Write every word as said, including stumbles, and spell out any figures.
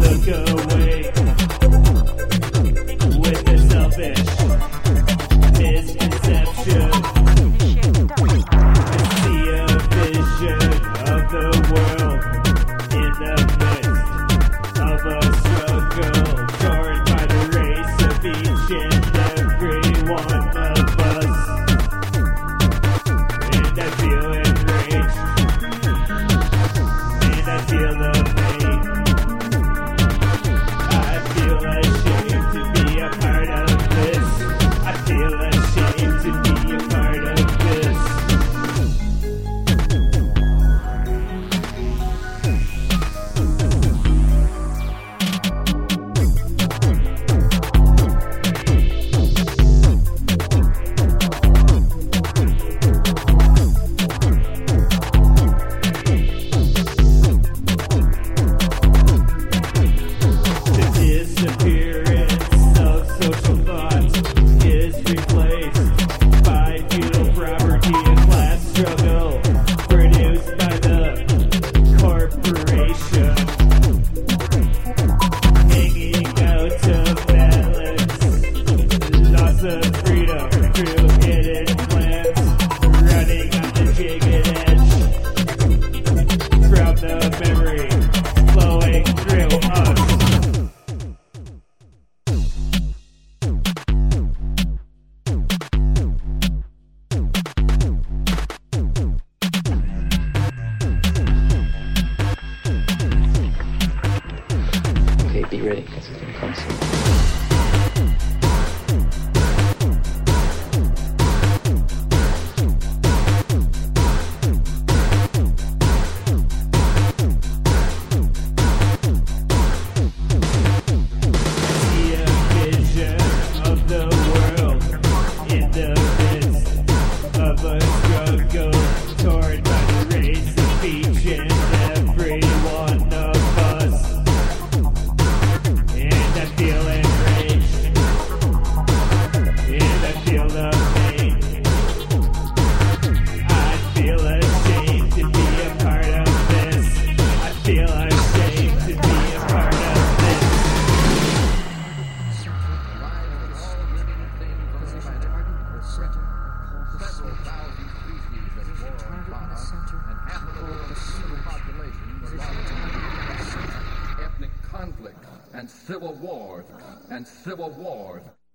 look away with a selfish misconception. I see a vision of the world in the midst of a struggle, torn by the race of each and every one of us. And I feel enraged, and I feel the pain. I feel ashamed to be a part of this. I feel ashamed to be a part of this. The disappearance of social thought is replaced by feudal property and class struggle produced by the corporation, hanging out of balance, loss of freedom through hidden plans, running on the jagged edge from the memory flowing through us. Okay, be ready, because it's gonna come soon. See a vision of the world in the midst of a struggle, torn by the race of each and every one of us. And I feel enraged, and I feel the pain. I feel ashamed to be a part of this. I feel ashamed to be a part of this. Several thousand species of flora and fauna, and half of the world's human population are lost in ethnic conflict and civil wars and civil wars.